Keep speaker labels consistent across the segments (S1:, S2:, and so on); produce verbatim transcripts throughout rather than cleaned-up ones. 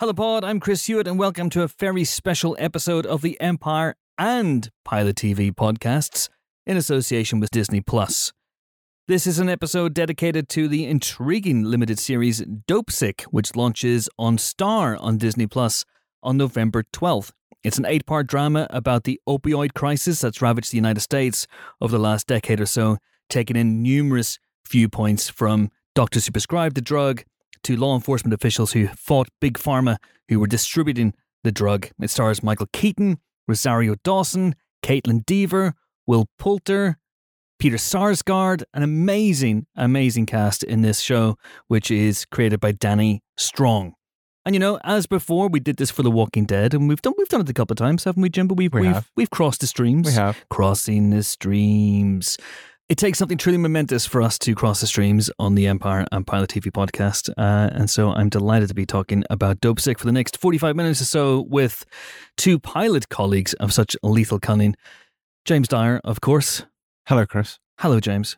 S1: Hello, Pod. I'm Chris Hewitt, and welcome to a very special episode of the Empire and Pilot T V podcasts in association with Disney Plus. This is an episode dedicated to the intriguing limited series Dopesick, which launches on Star on Disney Plus on November twelfth. It's an eight-part drama about the opioid crisis that's ravaged the United States over the last decade or so, taking in numerous viewpoints from doctors who prescribed the drug to law enforcement officials who fought Big Pharma who were distributing the drug. It stars Michael Keaton, Rosario Dawson, Caitlin Dever, Will Poulter, Peter Sarsgaard, an amazing, amazing cast in this show, which is created by Danny Strong. And you know, as before, we did this for The Walking Dead, and we've done we've done it a couple of times, haven't we, Jim? But we've
S2: we
S1: we've,
S2: have.
S1: we've crossed the streams.
S2: We have.
S1: Crossing the streams. It takes something truly momentous for us to cross the streams on the Empire and Pilot T V podcast. Uh, and so I'm delighted to be talking about Dopesick for the next forty-five minutes or so with two pilot colleagues of such lethal cunning. James Dyer, of course.
S2: Hello, Chris.
S1: Hello, James.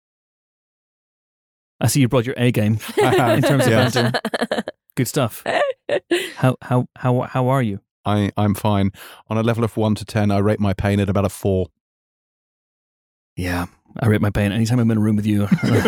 S1: I see you brought your A game in terms of
S2: Yes.
S1: banter. Good stuff. How how how how are you?
S2: I, I'm fine. On a level of one to ten, I rate my pain at about a four.
S1: Yeah, I rate my pain anytime I'm in a room with you.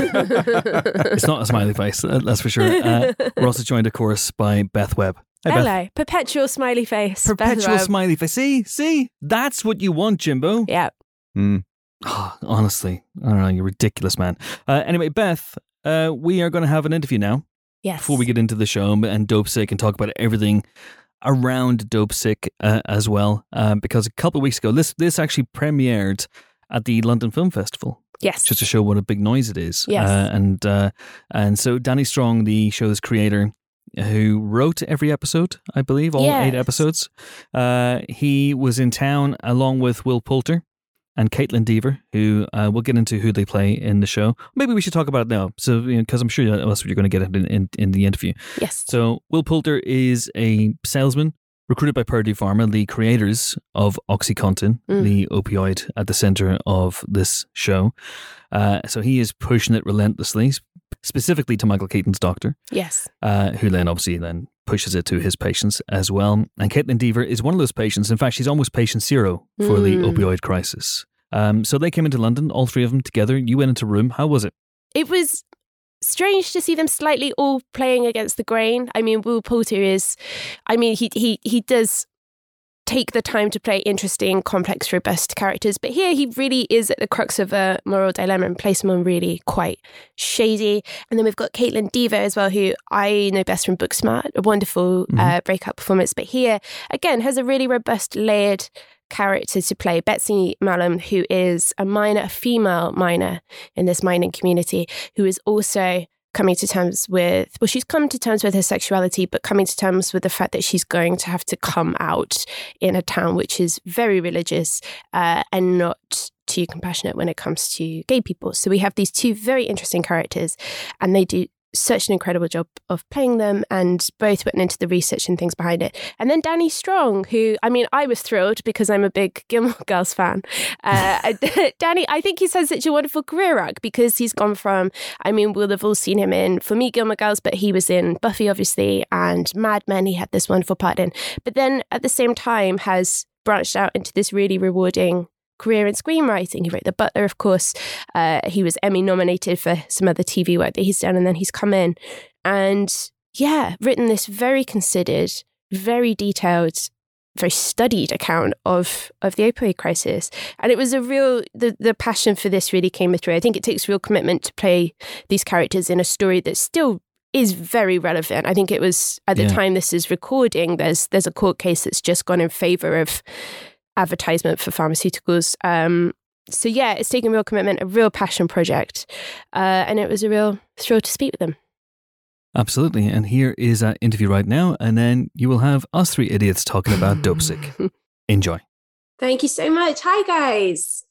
S1: It's not a smiley face, that's for sure. Uh, we're also joined, of course, by Beth Webb. Hey,
S3: Hello,
S1: Beth.
S3: perpetual smiley face.
S1: Perpetual
S3: Beth Webb.
S1: smiley face. See, see, that's what you want, Jimbo.
S3: Yeah.
S2: Mm.
S1: Oh, honestly, I don't know, you're ridiculous, man. Uh, anyway, Beth, uh, we are going to have an interview now.
S3: Yes.
S1: Before we get into the show and Dopesick and talk about everything around Dopesick uh, as well, um, because a couple of weeks ago, this this actually premiered at the London Film Festival,
S3: Yes.
S1: just to show what a big noise it is.
S3: Yes.
S1: Uh, and uh, and so Danny Strong, the show's creator, who wrote every episode, I believe, all
S3: Yes.
S1: eight episodes, uh, he was in town along with Will Poulter and Caitlin Dever, who uh, we'll get into who they play in the show. Maybe we should talk about it now, so because you know, I'm sure that's what you're going to get in, in, in the interview.
S3: Yes.
S1: So Will Poulter is a salesman recruited by Purdue Pharma, the creators of OxyContin,
S3: Mm.
S1: the opioid at the center of this show. Uh, so he is pushing it relentlessly, specifically to Michael Keaton's doctor,
S3: Yes.
S1: uh, who then obviously then pushes it to his patients as well. And Caitlin Dever is one of those patients. In fact, she's almost patient zero for the
S3: Mm.
S1: opioid crisis. Um, so they came into London, all three of them together. You went into a room. How was it?
S3: It was strange to see them slightly all playing against the grain. I mean, Will Poulter is, I mean, he he he does take the time to play interesting, complex, robust characters. But here he really is at the crux of a moral dilemma and plays someone really quite shady. And then we've got Caitlin Dever as well, who I know best from Booksmart, a wonderful
S1: Mhm.
S3: uh, breakout performance. But here, again, has a really robust, layered character to play. Betsy Malum, who is a miner, a female miner in this mining community, who is also coming to terms with, well, she's come to terms with her sexuality, but coming to terms with the fact that she's going to have to come out in a town which is very religious uh, and not too compassionate when it comes to gay people. So we have these two very interesting characters, and they do such an incredible job of playing them, and both went into the research and things behind it. And then Danny Strong, who, I mean, I was thrilled because I'm a big Gilmore Girls fan. Uh, Danny, I think he's had such a wonderful career arc because he's gone from, I mean, we'll have all seen him in, for me, Gilmore Girls, but he was in Buffy, obviously, and Mad Men, he had this wonderful part in. But then at the same time has branched out into this really rewarding career in screenwriting. He wrote The Butler, of course. Uh, he was Emmy nominated for some other T V work that he's done, and then he's come in and, yeah, written this very considered, very detailed, very studied account of of the opioid crisis. And it was a real, the, the passion for this really came through. I think it takes real commitment to play these characters in a story that still is very relevant. I think it was, at the
S1: Yeah.
S3: time this is recording, there's there's a court case that's just gone in favour of advertisement for pharmaceuticals. Um, so yeah, it's taken real commitment, a real passion project. Uh, and it was a real thrill to speak with them.
S1: Absolutely. And here is our interview right now. And then you will have us three idiots talking about Dopesick. Enjoy.
S4: Thank you so much. Hi, guys.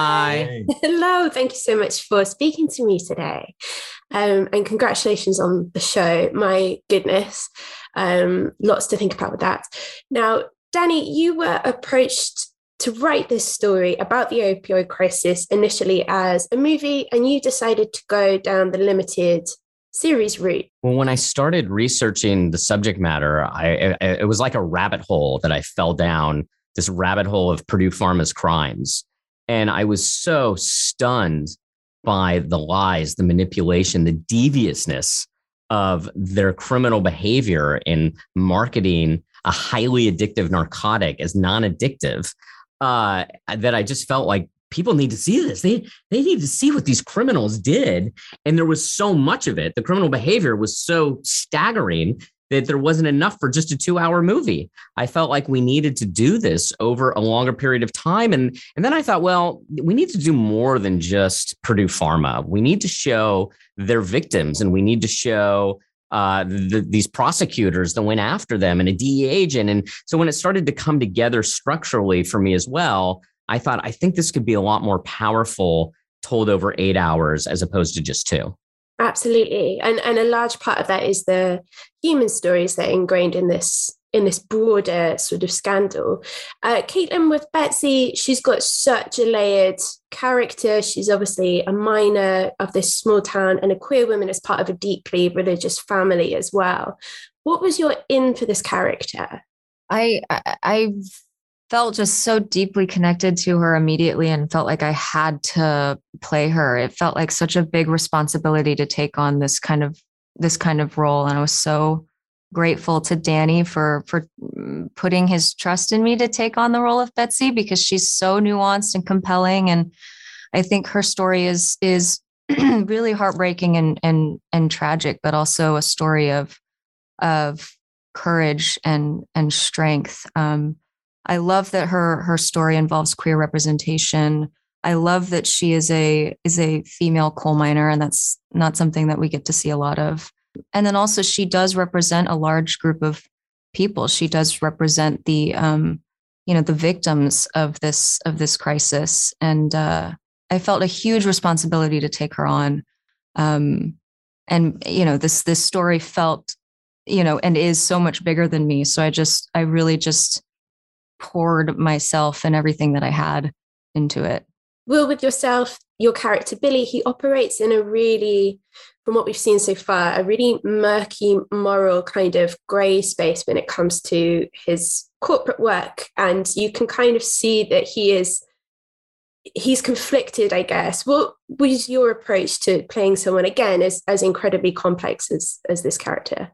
S5: Hi.
S4: Hello. Thank you so much for speaking to me today. Um, and congratulations on the show. My goodness. Um, lots to think about with that. Now, Danny, you were approached to write this story about the opioid crisis initially as a movie, and you decided to go down the limited series route?
S5: Well, when I started researching the subject matter, I, I it was like a rabbit hole that I fell down, this rabbit hole of Purdue Pharma's crimes. And I was so stunned by the lies, the manipulation, the deviousness of their criminal behavior in marketing a highly addictive narcotic as non-addictive, uh, that I just felt like people need to see this. They they need to see what these criminals did. And there was so much of it. The criminal behavior was so staggering that there wasn't enough for just a two-hour movie. I felt like we needed to do this over a longer period of time. And, and then I thought, well, we need to do more than just Purdue Pharma. We need to show their victims, and we need to show uh, the, these prosecutors that went after them, and a D E A agent. And so when it started to come together structurally for me as well, I thought, I think this could be a lot more powerful, told over eight hours as opposed to just two.
S4: Absolutely. And and a large part of that is the human stories that are ingrained in this in this broader sort of scandal. Uh, Caitlin, with Betsy, she's got such a layered character. She's obviously a minor of this small town and a queer woman as part of a deeply religious family as well. What was your in for this character?
S6: I I felt just so deeply connected to her immediately and felt like I had to play her. It felt like such a big responsibility to take on this kind of this kind of role. And I was so grateful to Danny for for putting his trust in me to take on the role of Betsy, because she's so nuanced and compelling. And I think her story is is really heartbreaking and and and tragic, but also a story of of courage and and strength. Um, I love that her her story involves queer representation. I love that she is a is a female coal miner, and that's not something that we get to see a lot of. And then also she does represent a large group of people. She does represent the um, you know, the victims of this of this crisis. And uh, I felt a huge responsibility to take her on. Um, and you know, this this story felt, you know, and is so much bigger than me. So I just I really just poured myself and everything that I had into it.
S4: Well, with yourself, your character, Billy, he operates in a really, from what we've seen so far, a really murky, moral kind of grey space when it comes to his corporate work. And you can kind of see that he is, he's conflicted, I guess. What was your approach to playing someone, again, as, as incredibly complex as, as this character?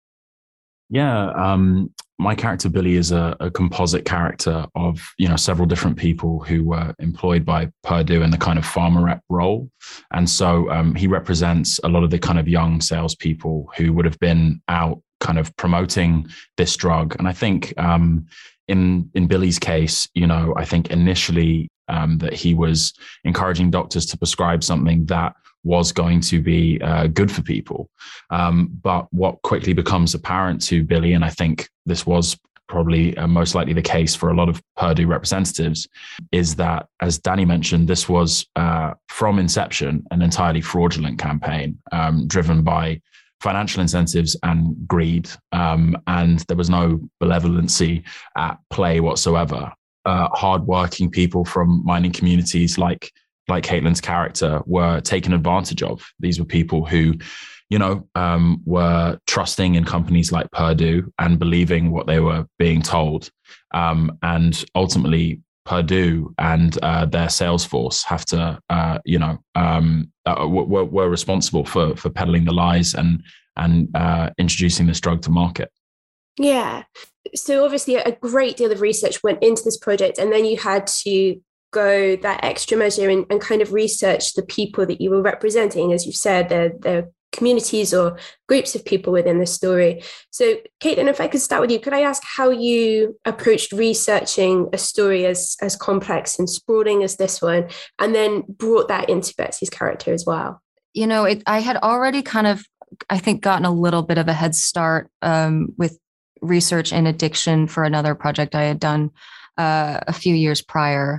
S7: Yeah, um, my character Billy is a, a composite character of, you know, several different people who were employed by Purdue in the kind of pharma rep role. And so um, he represents a lot of the kind of young salespeople who would have been out kind of promoting this drug. And I think um, in in Billy's case, you know, I think initially um, that he was encouraging doctors to prescribe something that was going to be uh, good for people. Um, but what quickly becomes apparent to Billy, and I think this was probably uh, most likely the case for a lot of Purdue representatives, is that, as Danny mentioned, this was uh, from inception an entirely fraudulent campaign um, driven by financial incentives and greed. Um, and there was no benevolency at play whatsoever. Uh, hardworking people from mining communities like like Caitlin's character were taken advantage of. These were people who, you know, um, were trusting in companies like Purdue and believing what they were being told. Um, and ultimately, Purdue and uh, their sales force have to, uh, you know, um, uh, were, were responsible for for peddling the lies and and uh, introducing this drug to market.
S4: Yeah. So obviously, a great deal of research went into this project, and then you had to go that extra measure and, and kind of research the people that you were representing. As you've said, the the communities or groups of people within the story. So Caitlin, if I could start with you, could I ask how you approached researching a story as as complex and sprawling as this one, and then brought that into Betsy's character as well?
S6: You know, it, I had already kind of, I think, gotten a little bit of a head start um, with research in addiction for another project I had done uh, a few years prior.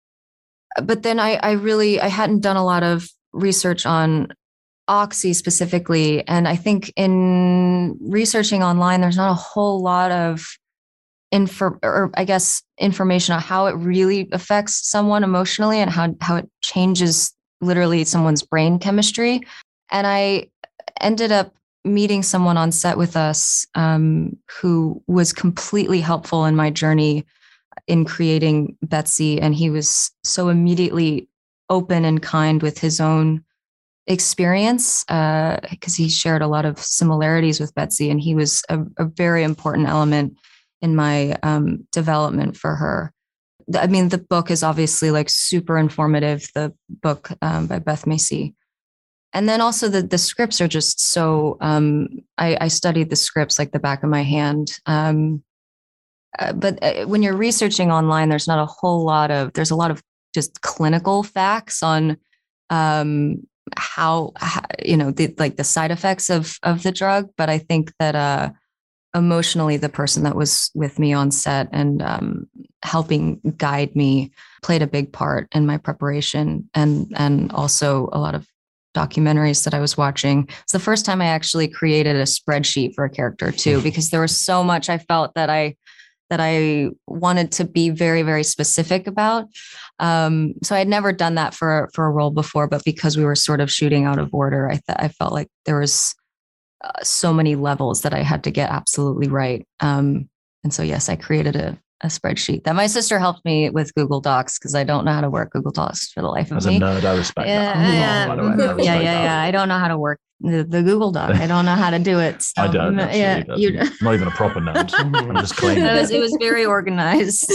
S6: But then I, I really, I hadn't done a lot of research on Oxy specifically. And I think in researching online, there's not a whole lot of info, or I guess information on how it really affects someone emotionally and how, how it changes literally someone's brain chemistry. And I, ended up meeting someone on set with us um, who was completely helpful in my journey in creating Betsy. And he was so immediately open and kind with his own experience because uh, he shared a lot of similarities with Betsy. And he was a, a very important element in my um, development for her. I mean, the book is obviously like super informative, the book um, by Beth Macy. And then also the the scripts are just so, um, I, I studied the scripts like the back of my hand. Um, uh, but uh, when you're researching online, there's not a whole lot of, there's a lot of just clinical facts on um, how, how, you know, the, like the side effects of, of the drug. But I think that uh, emotionally, the person that was with me on set and um, helping guide me played a big part in my preparation, and and also a lot of documentaries that I was watching. It's the first time I actually created a spreadsheet for a character too, because there was so much I felt that I that I wanted to be very, very specific about. Um, so I had never done that for for a role before, but because we were sort of shooting out of order, I th- I felt like there was uh, so many levels that I had to get absolutely right. Um, and so yes, I created a a spreadsheet that my sister helped me with Google Docs because I don't know how to work Google Docs for the life of
S7: As
S6: me.
S7: a nerd, I respect
S6: yeah,
S7: that.
S6: Yeah,
S7: By the way, I respect
S6: yeah, yeah,
S7: that.
S6: yeah. I don't know how to work the, the Google Doc. I don't know how to do it. So,
S7: I don't. Actually,
S6: yeah, you,
S7: I'm not even a proper nerd. I'm just claiming.
S6: it was it was very organized.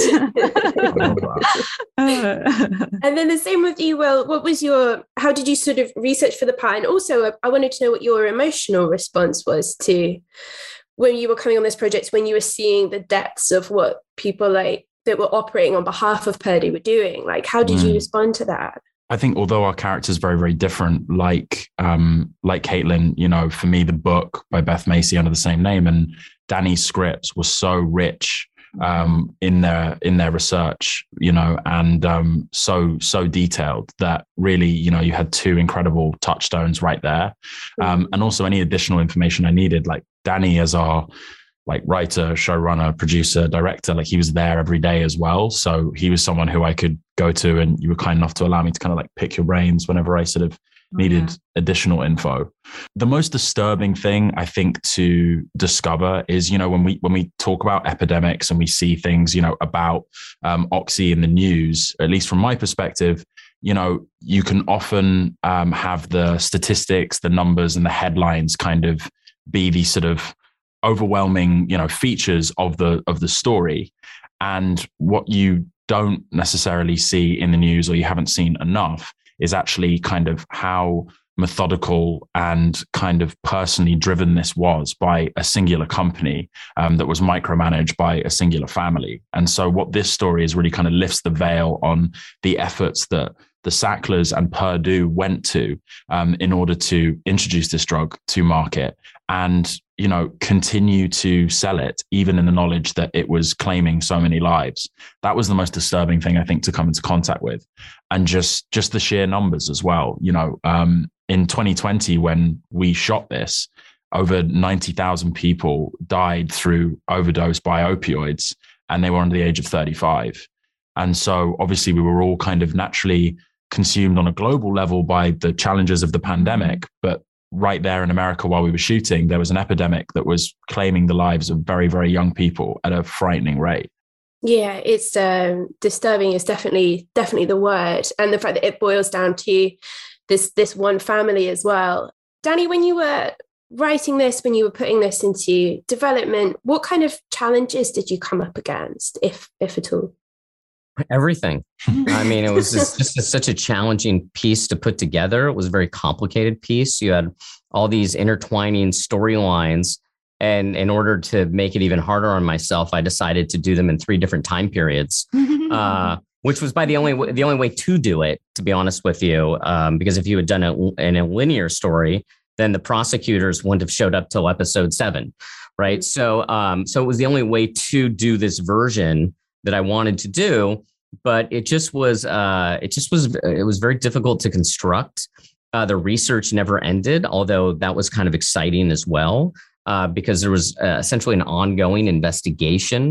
S4: And then the same with you, Will. What was your, how did you sort of research for the part? And also, I wanted to know what your emotional response was to when you were coming on this project, when you were seeing the depths of what people like that were operating on behalf of Purdue were doing. Like, how did mm. you respond to that?
S7: I think although our characters are very, very different, like um, like Caitlin, you know, for me, the book by Beth Macy under the same name and Danny's scripts were so rich um, in their in their research, you know, and um, so so detailed that really, you know, you had two incredible touchstones right there, um, mm. and also any additional information I needed, like Danny as our like writer, showrunner, producer, director, like he was there every day as well. So he was someone who I could go to, and you were kind enough to allow me to kind of like pick your brains whenever I sort of needed yeah. additional info. The most disturbing thing I think to discover is, you know, when we when we talk about epidemics and we see things, you know, about um, Oxy in the news, at least from my perspective, you know, you can often um, have the statistics, the numbers, and the headlines kind of be these sort of overwhelming, you know, features of the of the story. And what you don't necessarily see in the news, or you haven't seen enough, is actually kind of how methodical and kind of personally driven this was by a singular company um, that was micromanaged by a singular family. And so what this story is really kind of lifts the veil on the efforts that the Sacklers and Purdue went to um, in order to introduce this drug to market and, you know, continue to sell it, even in the knowledge that it was claiming so many lives. That was the most disturbing thing, I think, to come into contact with. And just, just the sheer numbers as well. You know, um, in twenty twenty, when we shot this, over ninety thousand people died through overdose by opioids, and they were under the age of thirty-five. And so obviously we were all kind of naturally consumed on a global level by the challenges of the pandemic. But right there in America, while we were shooting, there was an epidemic that was claiming the lives of very, very young people at a frightening rate.
S4: Yeah, it's um, disturbing is definitely, definitely the word. And the fact that it boils down to this, this one family as well. Danny, when you were writing this, when you were putting this into development, what kind of challenges did you come up against, if, if at all?
S5: Everything. I mean, it was just, just a, such a challenging piece to put together. It was a very complicated piece. You had all these intertwining storylines. And in order to make it even harder on myself, I decided to do them in three different time periods, uh, which was by the only way, the only way to do it, to be honest with you, um, because if you had done it in a linear story, then the prosecutors wouldn't have showed up till episode seven, right? So, um, so it was the only way to do this version that I wanted to do, but it just was, uh, it just was, it was very difficult to construct. Uh, the research never ended, although that was kind of exciting as well, uh, because there was uh, essentially an ongoing investigation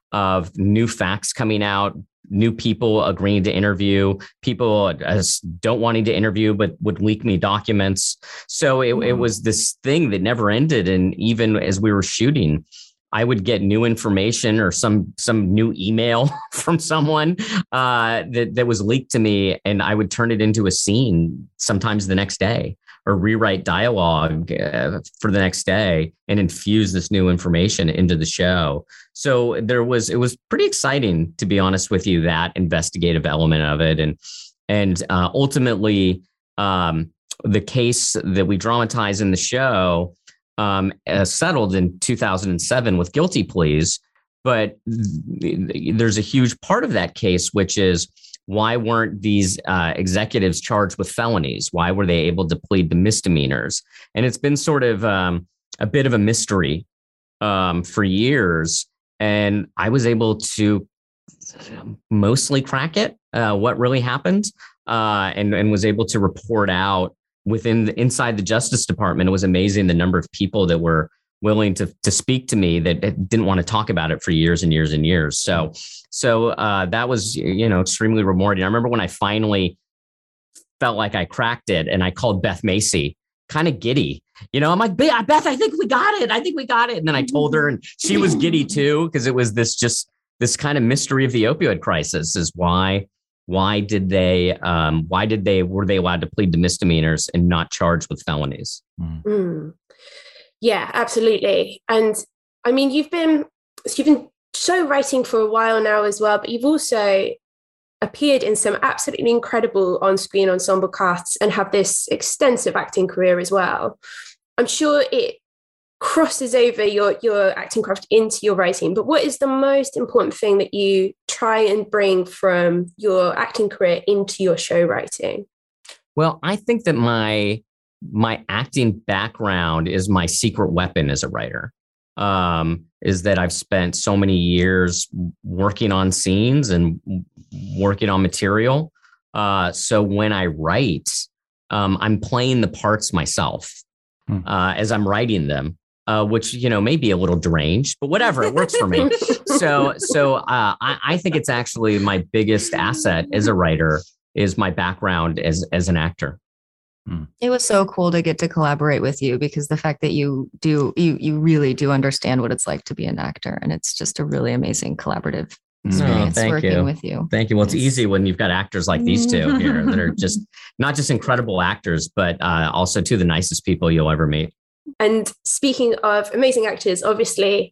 S5: of new facts coming out, new people agreeing to interview, people uh, don't wanting to interview, but would leak me documents. So it, it was this thing that never ended. And even as we were shooting, I would get new information or some some new email from someone uh, that, that was leaked to me, and I would turn it into a scene sometimes the next day, or rewrite dialogue uh, for the next day and infuse this new information into the show. So there was, it was pretty exciting, to be honest with you, that investigative element of it. And, and uh, ultimately um, the case that we dramatize in the show um, uh, settled in two thousand seven with guilty pleas. But th- there's a huge part of that case, which is, why weren't these uh, executives charged with felonies? Why were they able to plead to misdemeanors? And it's been sort of um, a bit of a mystery um, for years. And I was able to mostly crack it, uh, what really happened, uh, and, and was able to report out within the, inside the Justice Department. It was amazing the number of people that were willing to to speak to me that didn't want to talk about it for years and years and years. So, so uh, that was, you know, extremely rewarding. I remember when I finally felt like I cracked it, and I called Beth Macy, kind of giddy. You know, I'm like, Beth, I think we got it. I think we got it. And then I told her, and she was giddy too, because it was this just this kind of mystery of the opioid crisis. Is why why did they um, why did they were they allowed to plead to misdemeanors and not charged with felonies?
S4: Mm. Mm. Yeah, absolutely. And I mean, you've been you've been show writing for a while now as well, but you've also appeared in some absolutely incredible on-screen ensemble casts and have this extensive acting career as well. I'm sure it crosses over your, your acting craft into your writing, but what is the most important thing that you try and bring from your acting career into your show writing?
S5: Well, I think that my my acting background is my secret weapon as a writer. Um, is that I've spent so many years working on scenes and working on material. Uh, so when I write, um, I'm playing the parts myself hmm. uh, as I'm writing them, uh, which, you know, may be a little deranged, but whatever, it works for me. So, so uh, I, I think it's actually my biggest asset as a writer is my background as as an actor.
S6: It was so cool to get to collaborate with you, because the fact that you do, you you really do understand what it's like to be an actor. And it's just a really amazing collaborative experience
S5: oh,
S6: working
S5: you.
S6: with you.
S5: Thank you. Well, it's, it's easy when you've got actors like these two here that are just not just incredible actors, but uh, also two of the nicest people you'll ever meet.
S4: And speaking of amazing actors, obviously,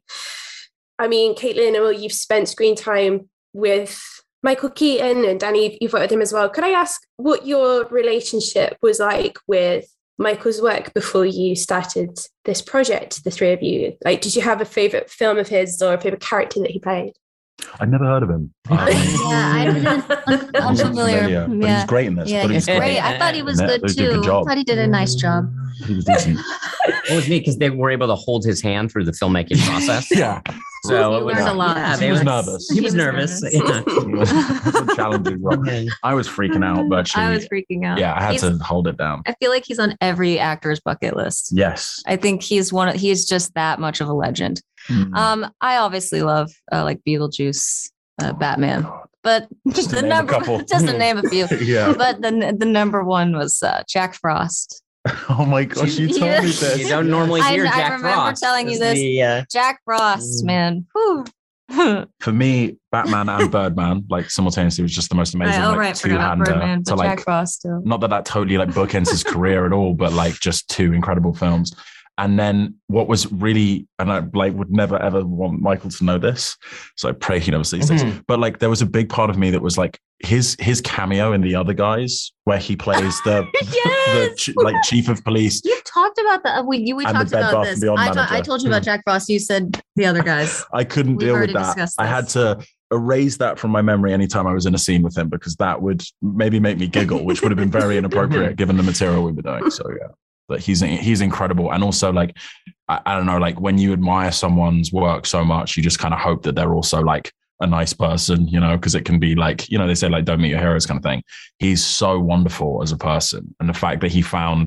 S4: I mean, Caitlin and Will, you've spent screen time with Michael Keaton, and Danny, you've worked with him as well. Could I ask what your relationship was like with Michael's work before you started this project, the three of you? Like, did you have a favorite film of his or a favorite character that he played?
S2: I'd never heard of him.
S6: Um, yeah, I didn't. I'm familiar.
S2: But
S6: yeah.
S2: he's great in this.
S6: Yeah,
S2: I
S6: he's
S2: great.
S6: great. I thought he was good
S2: he
S6: too.
S2: Good
S6: I thought he did a nice job.
S2: He was decent.
S5: It was neat because they were able to hold his hand through the filmmaking process.
S2: yeah.
S5: So
S6: he
S5: it was
S6: learned a lot.
S5: Yeah,
S2: he was nervous.
S5: He, he was, was nervous. nervous. Yeah.
S2: It was a challenging role. I was freaking out, but
S6: I was freaking out.
S2: Yeah, I had
S6: he's,
S2: to hold it down.
S6: I feel like he's on every actor's bucket list.
S2: Yes.
S6: I think he's one of, he's just that much of a legend. Mm. Um, I obviously love uh, like Beetlejuice, uh, Batman, but
S2: just
S6: the number, just to name a few.
S2: yeah.
S6: But the the number one was uh, Jack Frost.
S2: Oh my gosh, you told
S6: yeah.
S2: me this.
S5: You don't normally hear
S6: I,
S5: Jack
S6: I remember
S5: Frost.
S6: telling you this. The, uh... Jack Frost, mm. man. Whew.
S2: For me, Batman and Birdman, like simultaneously, was just the most amazing.
S6: I, oh,
S2: like,
S6: right, two-hander. Birdman, but so, like, Jack Frost still.
S2: Not that that totally like bookends his career at all, but like just two incredible films. And then what was really, and I like would never ever want Michael to know this, so I pray he never sees mm-hmm. this. But like, there was a big part of me that was like his his cameo in The Other Guys, where he plays the,
S6: yes!
S2: the like chief of police.
S6: You talked about that. We you we
S2: and
S6: talked about this. I, ta- I told you about Jack Frost. You said The Other Guys.
S2: I couldn't
S6: We've
S2: deal with that. I had to erase that from my memory anytime I was in a scene with him, because that would maybe make me giggle, which would have been very inappropriate given the material we were doing. So yeah. But he's he's incredible. And also, like, I, I don't know, like when you admire someone's work so much, you just kind of hope that they're also like a nice person, you know, because it can be like, you know, they say like, don't meet your heroes kind of thing. He's so wonderful as a person. And the fact that he found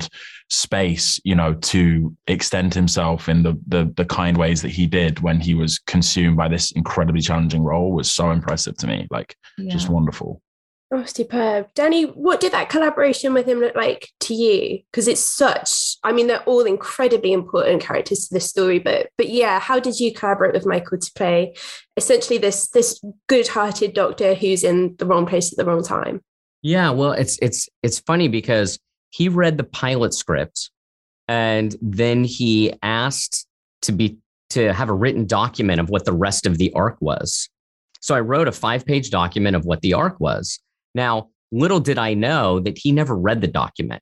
S2: space, you know, to extend himself in the, the the kind ways that he did when he was consumed by this incredibly challenging role was so impressive to me. Like, yeah. just wonderful.
S4: Oh, superb. Danny, what did that collaboration with him look like to you? Because it's such, I mean, they're all incredibly important characters to this story, but but yeah, how did you collaborate with Michael to play essentially this this good-hearted doctor who's in the wrong place at the wrong time?
S5: Yeah, well, it's it's it's funny because he read the pilot script and then he asked to be to have a written document of what the rest of the arc was. So I wrote a five-page document of what the arc was. Now, little did I know that he never read the document.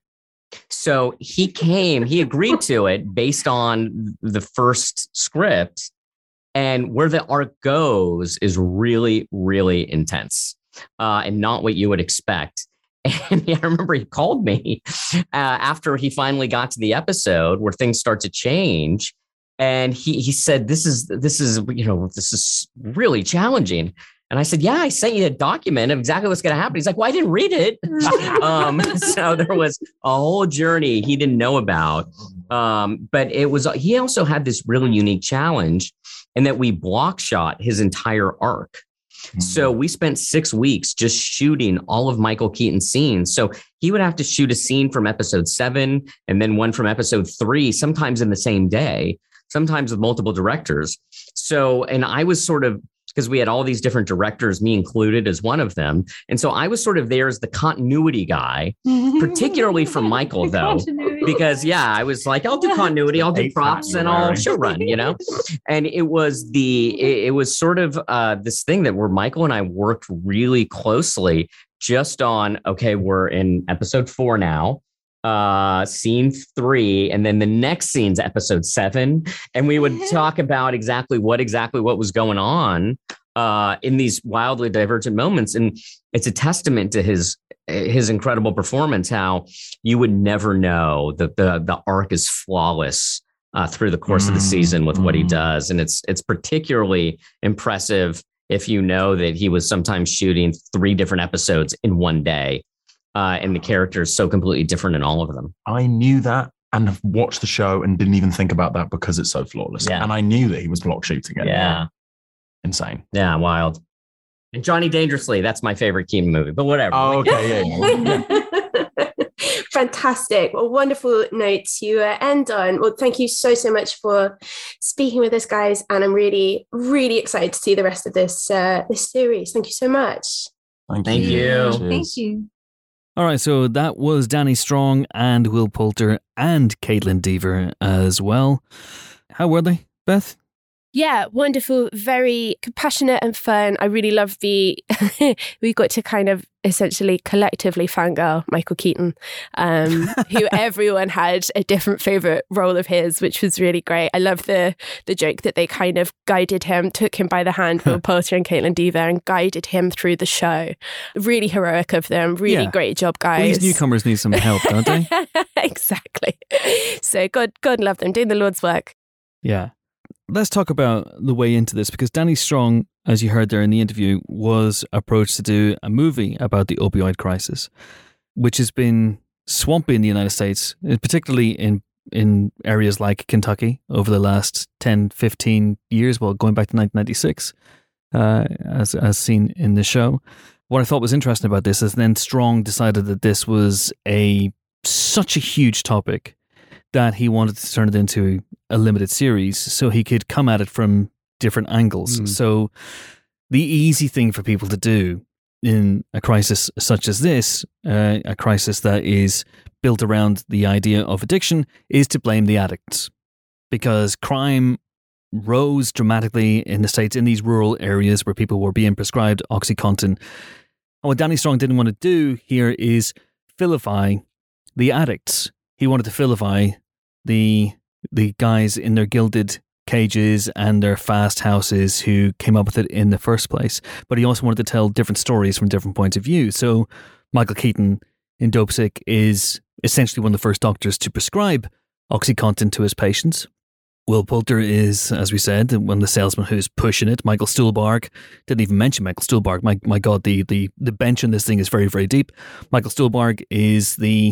S5: So he came, he agreed to it based on the first script. And where the arc goes is really, really intense uh, and not what you would expect. And I remember he called me uh, after he finally got to the episode where things start to change. And he he said, this is, this is, you know, this is really challenging. And I said, yeah, I sent you a document of exactly what's going to happen. He's like, well, I didn't read it. um, so there was a whole journey he didn't know about. Um, but it was, he also had this really unique challenge in that we block shot his entire arc. Mm-hmm. So we spent six weeks just shooting all of Michael Keaton's scenes. So he would have to shoot a scene from episode seven and then one from episode three, sometimes in the same day, sometimes with multiple directors. So, and I was sort of, because we had all these different directors, me included as one of them. And so I was sort of there as the continuity guy, particularly for Michael, though, because, yeah, I was like, I'll do continuity, I'll do props and I'll showrun, you know, and it was the it, it was sort of uh, this thing that where Michael and I worked really closely just on, OK, we're in episode four now. Uh, scene three, and then the next scene's episode seven, and we would talk about exactly what exactly what was going on uh, in these wildly divergent moments, and it's a testament to his his incredible performance. How you would never know that the the arc is flawless uh, through the course mm, of the season with mm. what he does, and it's it's particularly impressive if you know that he was sometimes shooting three different episodes in one day. Uh, and the character is so completely different in all of them.
S2: I knew that and have watched the show and didn't even think about that because it's so flawless.
S5: Yeah.
S2: And I knew that he was block shooting it.
S5: Yeah.
S2: Insane.
S5: Yeah, wild. And Johnny Dangerously, that's my favorite Keaton movie, but whatever.
S2: Oh, okay. Yeah. yeah.
S4: Fantastic. Well, wonderful note to uh, end on. Well, thank you so, so much for speaking with us, guys. And I'm really, really excited to see the rest of this, uh, this series. Thank you so much.
S2: Thank,
S5: Thank
S2: you.
S5: you.
S6: Thank you.
S1: All right, so that was Danny Strong and Will Poulter and Kaitlyn Dever as well. How were they, Beth?
S3: Yeah, wonderful, very compassionate and fun. I really love the, we got to kind of essentially collectively fangirl Michael Keaton, um, who everyone had a different favourite role of his, which was really great. I love the the joke that they kind of guided him, took him by the hand, Will Poulter and Kaitlyn Dever, and guided him through the show. Really heroic of them. Really yeah. great job, guys.
S1: Well, these newcomers need some help, don't they?
S3: Exactly. So God, God love them, doing the Lord's work.
S1: Yeah. Let's talk about the way into this, because Danny Strong, as you heard there in the interview, was approached to do a movie about the opioid crisis, which has been swampy in the United States, particularly in in areas like Kentucky over the last ten, fifteen years, well, going back to nineteen ninety-six, uh, as, as seen in the show. What I thought was interesting about this is then Strong decided that this was a such a huge topic that he wanted to turn it into a limited series so he could come at it from different angles. Mm. So the easy thing for people to do in a crisis such as this, uh, a crisis that is built around the idea of addiction, is to blame the addicts. Because crime rose dramatically in the States in these rural areas where people were being prescribed OxyContin. And what Danny Strong didn't want to do here is vilify the addicts. He wanted to vilify the the guys in their gilded cages and their fast houses who came up with it in the first place. But he also wanted to tell different stories from different points of view. So Michael Keaton in Dopesick is essentially one of the first doctors to prescribe OxyContin to his patients. Will Poulter is, as we said, one of the salesmen who's pushing it. Michael Stuhlbarg, didn't even mention Michael Stuhlbarg. My my God, the, the, the bench on this thing is very, very deep. Michael Stuhlbarg is the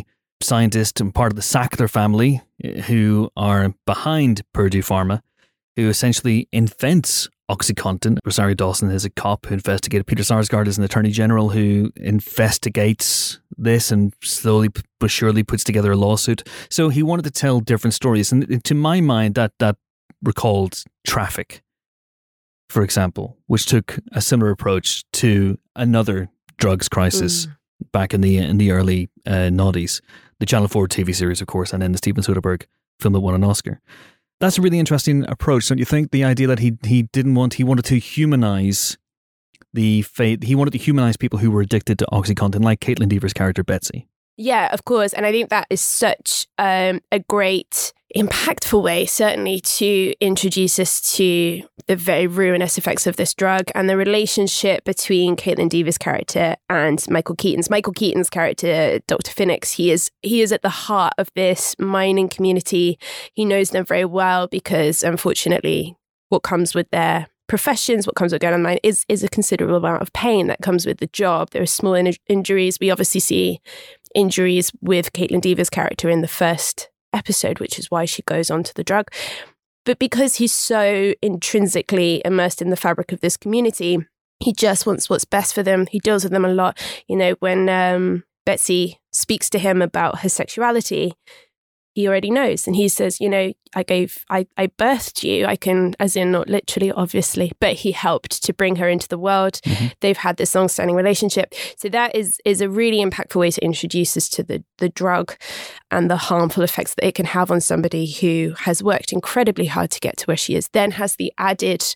S1: scientist and part of the Sackler family who are behind Purdue Pharma, who essentially invents OxyContin. Rosario Dawson is a cop who investigated. Peter Sarsgaard is an attorney general who investigates this and slowly but surely puts together a lawsuit. So he wanted to tell different stories. And to my mind, that, that recalled Traffic, for example, which took a similar approach to another drugs crisis mm. back in the in the early uh, noughties. The Channel four T V series, of course, and then the Steven Soderbergh film that won an Oscar. That's a really interesting approach, don't you think? The idea that he he didn't want, he wanted to humanize the fate, he wanted to humanize people who were addicted to OxyContin, like Caitlin Dever's character, Betsy.
S3: Yeah, of course. And I think that is such um, a great, impactful way, certainly, to introduce us to the very ruinous effects of this drug and the relationship between Caitlin Dever's character and Michael Keaton's. Michael Keaton's character, Doctor Phoenix, he is he is at the heart of this mining community. He knows them very well because, unfortunately, what comes with their professions, what comes with going online is, is a considerable amount of pain that comes with the job. There are small in- injuries. We obviously see injuries with Caitlin Dever's character in the first episode, which is why she goes on to the drug. But because he's so intrinsically immersed in the fabric of this community, he just wants what's best for them. He deals with them a lot. You know, when um, Betsy speaks to him about her sexuality, he already knows. And he says, you know, I gave, I, I birthed you. I can, as in not literally, obviously, but he helped to bring her into the world. Mm-hmm. They've had this long-standing relationship. So that is is a really impactful way to introduce us to the, the drug and the harmful effects that it can have on somebody who has worked incredibly hard to get to where she is, then has the added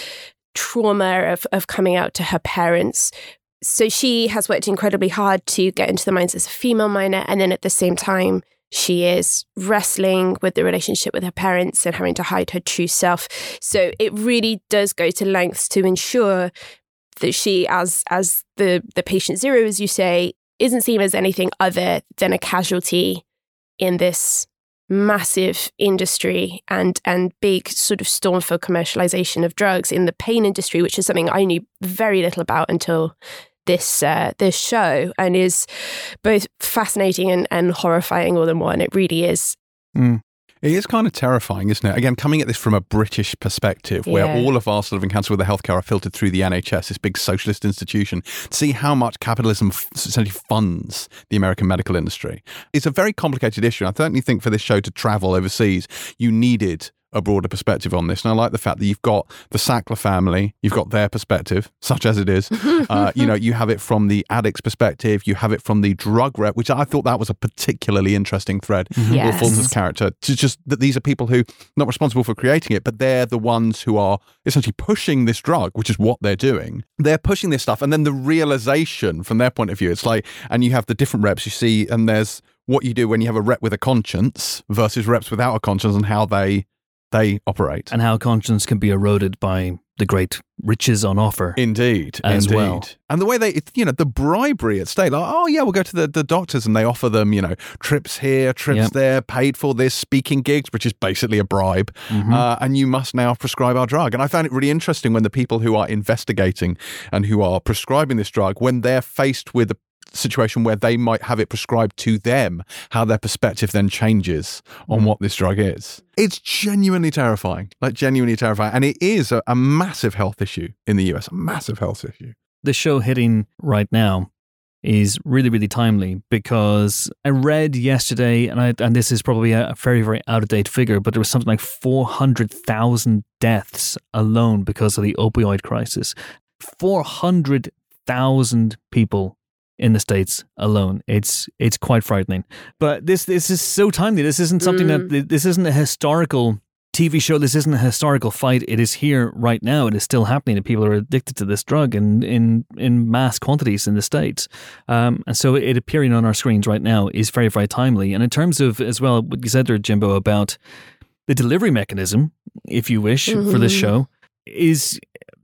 S3: trauma of, of coming out to her parents. So she has worked incredibly hard to get into the minds as a female miner. And then at the same time, she is wrestling with the relationship with her parents and having to hide her true self. So it really does go to lengths to ensure that she, as as the, the patient zero, as you say, isn't seen as anything other than a casualty in this massive industry and and big sort of storm for commercialization of drugs in the pain industry, which is something I knew very little about until this uh, this show, and is both fascinating and, and horrifying all in one. It really is.
S8: Mm. It is kind of terrifying, isn't it? Again, coming at this from a British perspective, where
S3: yeah.
S8: all of our sort of encounters with the healthcare are filtered through the N H S, this big socialist institution, to see how much capitalism f- essentially funds the American medical industry. It's a very complicated issue. I certainly think for this show to travel overseas, you needed a broader perspective on this. And I like the fact that you've got the Sackler family, you've got their perspective, such as it is. uh, you know, you have it from the addict's perspective, you have it from the drug rep, which I thought that was a particularly interesting thread.
S3: Mm-hmm. Yes.
S8: Will Fulton's character, to just that these are people who are not responsible for creating it, but they're the ones who are essentially pushing this drug, which is what they're doing. They're pushing this stuff. And then the realization from their point of view, it's like, and you have the different reps you see, and there's what you do when you have a rep with a conscience versus reps without a conscience and how they they operate.
S1: And how conscience can be eroded by the great riches on offer.
S8: Indeed.
S1: As
S8: indeed.
S1: well.
S8: And the way they, you know, the bribery at stake, like, oh yeah, we'll go to the, the doctors and they offer them, you know, trips here, trips yep. there, paid for this, speaking gigs, which is basically a bribe. Mm-hmm. Uh, and you must now prescribe our drug. And I found it really interesting when the people who are investigating and who are prescribing this drug, when they're faced with a situation where they might have it prescribed to them, how their perspective then changes on mm. what this drug is. It's genuinely terrifying, like genuinely terrifying. And it is a, a massive health issue in the U S, a massive health issue.
S1: The show hitting right now is really, really timely because I read yesterday, and I, and this is probably a very, very out-of-date figure, but there was something like four hundred thousand deaths alone because of the opioid crisis. four hundred thousand people in the States alone. It's it's quite frightening. But this this is so timely. This isn't something mm. that, this isn't a historical T V show. This isn't a historical fight. It is here right now. It is still happening, and people are addicted to this drug in in, in mass quantities in the States. Um, and so it appearing on our screens right now is very, very timely. And in terms of, as well, what you said there, Jimbo, about the delivery mechanism, if you wish, mm-hmm. for this show, is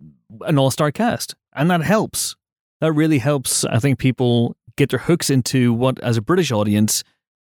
S1: an all-star cast. And that helps. That really helps, I think, people get their hooks into what, as a British audience,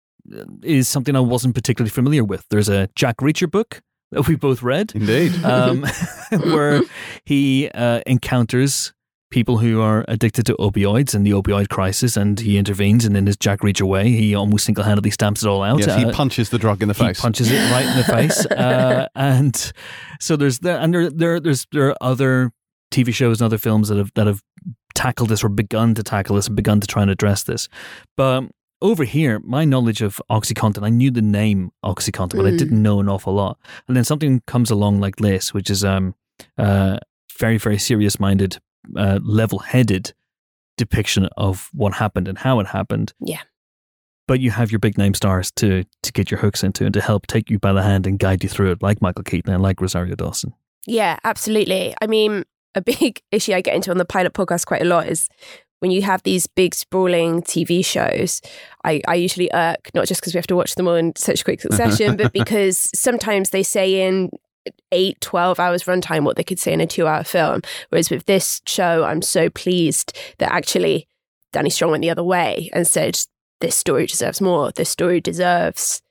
S1: is something I wasn't particularly familiar with. There's a Jack Reacher book that we both read.
S8: Indeed.
S1: Um, where he uh, encounters people who are addicted to opioids and the opioid crisis, and he intervenes, and in his Jack Reacher way, he almost single-handedly stamps it all out.
S8: Yes,
S1: uh,
S8: he punches the drug in the face.
S1: He punches it right in the face. Uh, and so there's the, and there, there, there's, there are other T V shows and other films that have, that have tackled this or begun to tackle this and begun to try and address this. But over here, my knowledge of OxyContin, I knew the name OxyContin, but mm. I didn't know an awful lot. And then something comes along like this, which is um, uh, very, very serious-minded, uh, level-headed depiction of what happened and how it happened.
S3: Yeah.
S1: But you have your big-name stars to to get your hooks into and to help take you by the hand and guide you through it, like Michael Keaton and like Rosario Dawson.
S3: Yeah, absolutely. I mean, a big issue I get into on the Pilot podcast quite a lot is when you have these big sprawling T V shows, I, I usually irk, not just because we have to watch them all in such quick succession, but because sometimes they say in eight, twelve hours runtime what they could say in a two hour film. Whereas with this show, I'm so pleased that actually Danny Strong went the other way and said, this story deserves more. This story deserves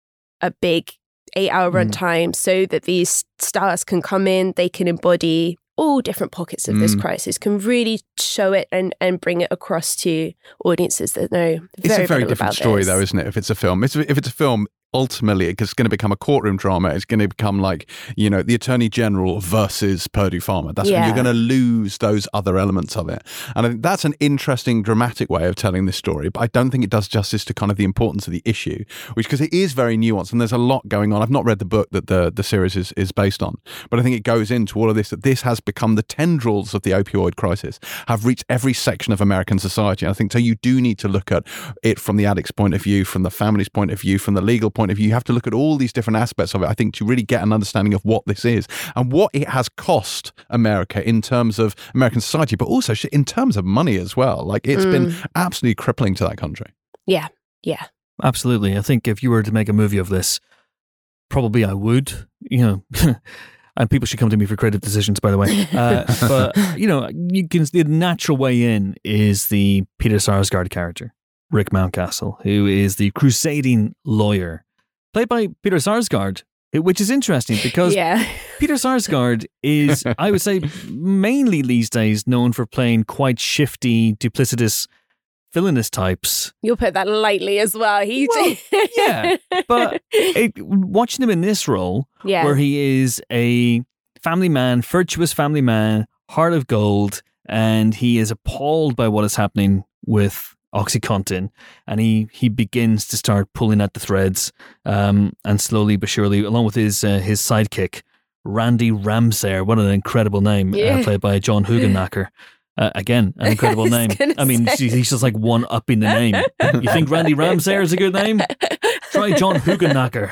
S3: a big eight hour mm. runtime so that these stars can come in, they can embody all different pockets of mm. this crisis, can really show it and, and bring it across to audiences that know very
S8: It's a very
S3: little
S8: different
S3: about
S8: story,
S3: this.
S8: though, isn't it? If it's a film, it's, if it's a film, ultimately it's going to become a courtroom drama. It's going to become like, you know, the Attorney General versus Purdue Pharma. That's
S3: Yeah.
S8: when you're going to lose those other elements of it. And I think that's an interesting, dramatic way of telling this story. But I don't think it does justice to kind of the importance of the issue, which, because it is very nuanced and there's a lot going on. I've not read the book that the, the series is, is based on, but I think it goes into all of this, that this has become the tendrils of the opioid crisis, have reached every section of American society. And I think so you do need to look at it from the addict's point of view, from the family's point of view, from the legal point of view. You have to look at all these different aspects of it, I think, to really get an understanding of what this is and what it has cost America in terms of American society, but also in terms of money as well. Like, it's mm. been absolutely crippling to that country.
S3: Yeah, yeah.
S1: Absolutely. I think if you were to make a movie of this, probably I would, you know, and people should come to me for creative decisions, by the way. Uh, but, you know, you can, the natural way in is the Peter Sarsgaard character, Rick Mountcastle, who is the crusading lawyer, played by Peter Sarsgaard, which is interesting because
S3: yeah.
S1: Peter Sarsgaard is, I would say, mainly these days known for playing quite shifty, duplicitous, villainous types.
S3: You'll put that lightly as well. He
S1: well, yeah, but it, watching him in this role,
S3: yeah.
S1: where he is a family man, virtuous family man, heart of gold, and he is appalled by what is happening with OxyContin, and he he begins to start pulling at the threads, um, and slowly but surely, along with his uh, his sidekick Randy Ramsayer, what an incredible name,
S3: yeah.
S1: uh, played by John Hoogennacker. Uh, again, an incredible name. I mean, say. he's just like one up in the name. You think Randy Ramsayer is a good name? Try John Hoogennacker.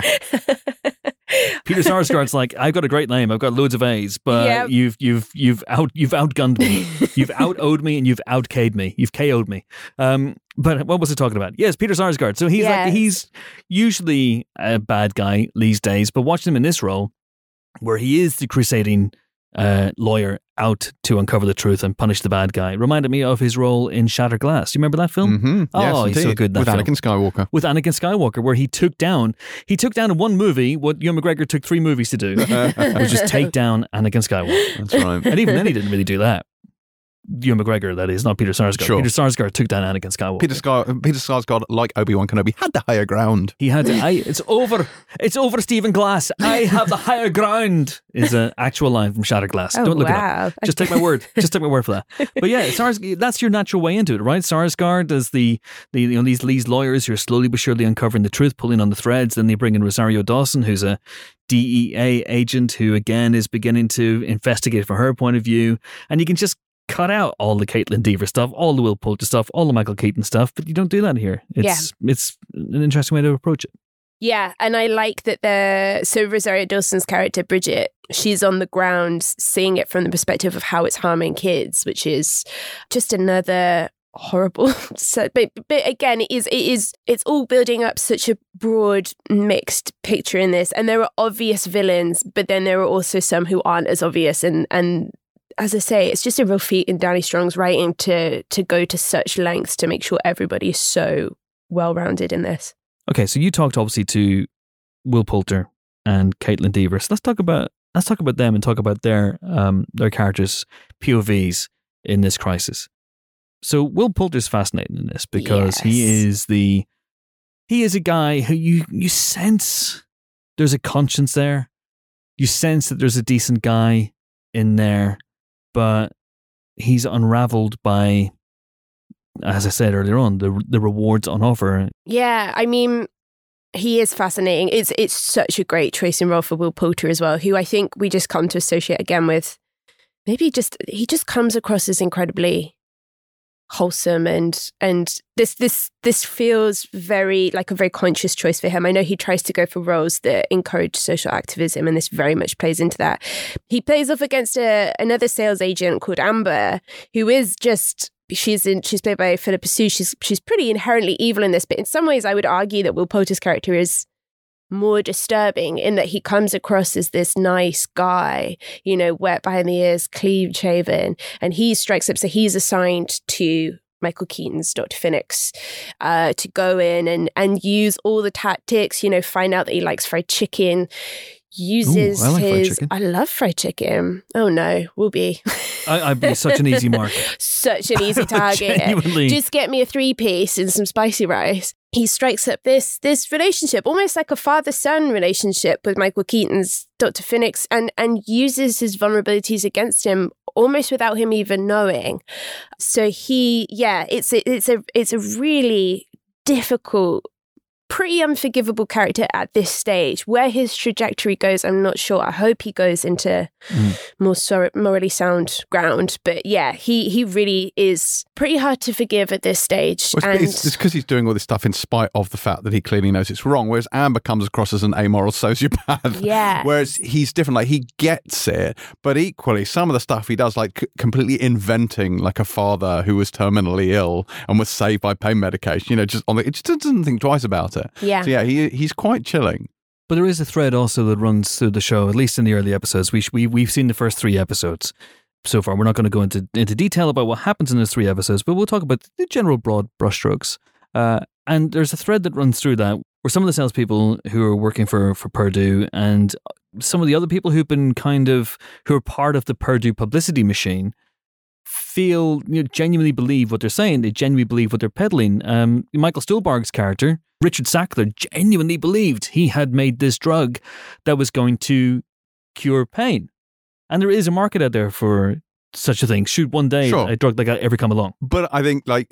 S1: Peter Sarsgaard's like, I've got a great name. I've got loads of A's, but yep. you've you've you've out you've outgunned me. You've out owed me, and you've out K'd me. You've K O'd me. Um, but what was I talking about? Yes, Peter Sarsgaard. So he's
S3: yes.
S1: like he's usually a bad guy these days, but watching him in this role, where he is the crusading uh, lawyer out to uncover the truth and punish the bad guy, reminded me of his role in Shattered Glass. Do you remember that film?
S8: Mm-hmm.
S1: Oh,
S8: yes,
S1: he's so good in that
S8: with
S1: film.
S8: Anakin Skywalker.
S1: With Anakin Skywalker, where he took down, he took down in one movie what Ewan McGregor took three movies to do, which is take down Anakin Skywalker.
S8: That's right.
S1: And even then, he didn't really do that. Ewan McGregor, that is, not Peter Sarsgaard.
S8: Sure.
S1: Peter Sarsgaard took down Anakin Skywalker.
S8: Peter, Scar- Peter Sarsgaard, like Obi-Wan Kenobi, had the higher ground.
S1: He had, I, it's over, it's over, Stephen Glass. I have the higher ground, is an actual line from Shattered Glass.
S3: Oh,
S1: Don't look
S3: wow.
S1: it up. Just take my word. Just take my word for that. But yeah, Sars, that's your natural way into it, right? Sarsgaard as the, the you know, these, these lawyers who are slowly but surely uncovering the truth, pulling on the threads. Then they bring in Rosario Dawson, who's a D E A agent who, again, is beginning to investigate from her point of view. And you can just cut out all the Caitlin Dever stuff, all the Will Poulter stuff, all the Michael Keaton stuff, but you don't do that here. It's yeah. it's an interesting way to approach it.
S3: Yeah, and I like that the so Rosario Dawson's character Bridget, she's on the ground seeing it from the perspective of how it's harming kids, which is just another horrible. So, but but again, it is it is it's all building up such a broad, mixed picture in this, and there are obvious villains, but then there are also some who aren't as obvious, and and. As I say, it's just a real feat in Danny Strong's writing to to go to such lengths to make sure everybody is so well-rounded in this.
S1: Okay, so you talked obviously to Will Poulter and Caitlin Dever. So let's talk about let's talk about them and talk about their um their characters' P O Vs in this crisis. So Will Poulter's fascinating in this because
S3: Yes.
S1: he is the he is a guy who you you sense there's a conscience there. You sense that there's a decent guy in there, but he's unraveled by, as I said earlier on, the the rewards on offer.
S3: Yeah, I mean, he is fascinating. It's it's such a great choice in role for Will Poulter as well, who I think we just come to associate again with. Maybe just he just comes across as incredibly wholesome, and and this this this feels very like a very conscious choice for him. I know he tries to go for roles that encourage social activism, and this very much plays into that. He plays off against a, another sales agent called Amber, who is just she's in she's played by Philippa Soo. She's she's pretty inherently evil in this, but in some ways I would argue that Will Poulter's character is more disturbing in that he comes across as this nice guy, you know, wet behind the ears, clean shaven, and he strikes up. So he's assigned to Michael Keaton's Doctor Phoenix uh, to go in and and use all the tactics, you know, find out that he likes fried chicken, uses
S1: Ooh, I like fried
S3: his
S1: chicken.
S3: I love fried chicken. Oh no, will be
S1: I, I'd be such an easy mark.
S3: such an easy target.
S1: Genuinely.
S3: Just get me a three piece and some spicy rice. He strikes up this this relationship, almost like a father-son relationship with Michael Keaton's Doctor Phoenix, and and uses his vulnerabilities against him almost without him even knowing. So he, yeah, it's a, it's a it's a really difficult, pretty unforgivable character at this stage. Where his trajectory goes, I'm not sure. I hope he goes into
S1: Mm.
S3: more sor- morally sound ground. But yeah, he he really is pretty hard to forgive at this stage.
S8: Well,
S3: and
S8: it's because he's doing all this stuff in spite of the fact that he clearly knows it's wrong, whereas Amber comes across as an amoral sociopath.
S3: Yeah.
S8: Whereas he's different. Like, he gets it, but equally, some of the stuff he does, like c- completely inventing, like a father who was terminally ill and was saved by pain medication, you know, just on the, it just doesn't think twice about it.
S3: yeah.
S8: So yeah, he he's quite chilling.
S1: But there is a thread also that runs through the show, at least in the early episodes. We, we, we've seen the first three episodes so far. We're not going to go into, into detail about what happens in those three episodes, but we'll talk about the general broad brushstrokes. Uh, and there's a thread that runs through that where some of the salespeople who are working for, for Purdue and some of the other people who've been kind of, who are part of the Purdue publicity machine feel, you know, genuinely believe what they're saying. They genuinely believe what they're peddling. Um, Michael Stuhlbarg's character, Richard Sackler, genuinely believed he had made this drug that was going to cure pain. And there is a market out there for such a thing. Should one day
S8: Sure.
S1: a drug like that ever come along?
S8: But I think, like,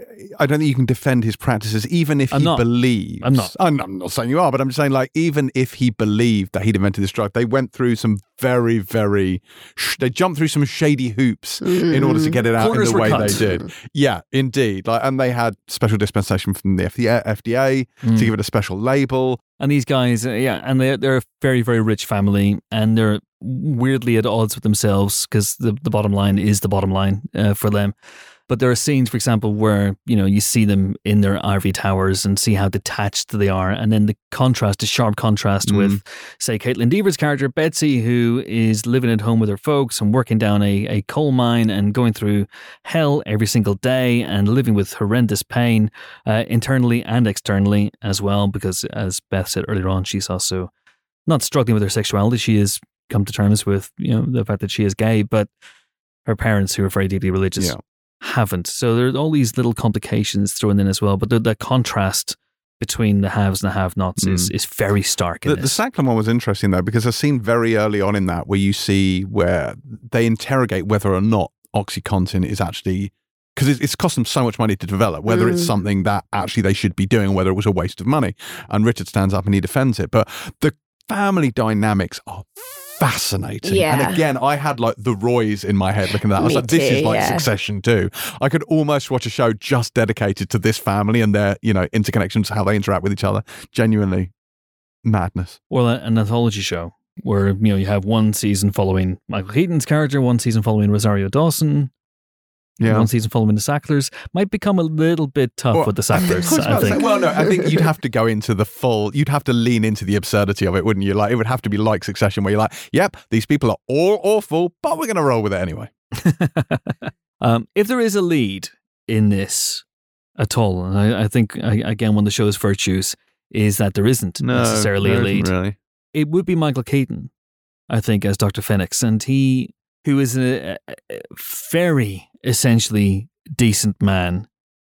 S8: I don't think you can defend his practices, even if
S1: I'm
S8: he
S1: not.
S8: believes.
S1: I'm not.
S8: I'm, I'm not saying you are, but I'm just saying, like, even if he believed that he'd invented this drug, they went through some very, very. Sh- they jumped through some shady hoops in order to get it out
S1: Corners
S8: in the
S1: were
S8: way
S1: cut.
S8: they did. Yeah, indeed. Like, and they had special dispensation from the F D A, F D A
S1: Mm.
S8: to give it a special label.
S1: And these guys, uh, yeah, and they're, they're a very, very rich family, and they're weirdly at odds with themselves because the, the bottom line is the bottom line uh, for them. But there are scenes, for example, where, you know, you see them in their ivory towers and see how detached they are. And then the contrast, the sharp contrast
S8: Mm.
S1: with, say, Caitlin Deaver's character, Betsy, who is living at home with her folks and working down a, a coal mine and going through hell every single day and living with horrendous pain uh, internally and externally as well. Because, as Beth said earlier on, she's also not struggling with her sexuality. She has come to terms with, you know, the fact that she is gay, but her parents, who are very deeply religious,
S8: Yeah.
S1: haven't. So there are all these little complications thrown in as well. But the, the contrast between the haves and the have-nots
S8: Mm.
S1: is, is very stark in
S8: The, the
S1: this.
S8: Sackler one was interesting, though, because I've seen very early on in that where you see where they interrogate whether or not OxyContin is actually, because it's, it's cost them so much money to develop, whether it's
S3: Mm.
S8: something that actually they should be doing, whether it was a waste of money. And Richard stands up and he defends it. But the family dynamics are fascinating.
S3: Yeah.
S8: And again, I had like the Roys in my head looking at that. I was
S3: Me
S8: like, this is
S3: too,
S8: like
S3: yeah.
S8: Succession too. I could almost watch a show just dedicated to this family and their, you know, interconnections, how they interact with each other. Genuinely madness.
S1: Or a- an anthology show where, you know, you have one season following Michael Keaton's character, one season following Rosario Dawson,
S8: Yeah.
S1: one season following the Sacklers. Might become a little bit tough
S8: Well,
S1: with the
S8: I was
S1: Sacklers,
S8: about
S1: I
S8: to say,
S1: think.
S8: well, no, I think you'd have to go into the full, you'd have to lean into the absurdity of it, wouldn't you? Like, it would have to be like Succession, where you're like, yep, these people are all awful, but we're going to roll with it anyway.
S1: um, if there is a lead in this at all, and I, I think, I, again, one of the show's virtues is that there isn't necessarily a lead.
S8: Really.
S1: It would be Michael Keaton, I think, as Doctor Phoenix, and he, who is a, a- a very essentially decent man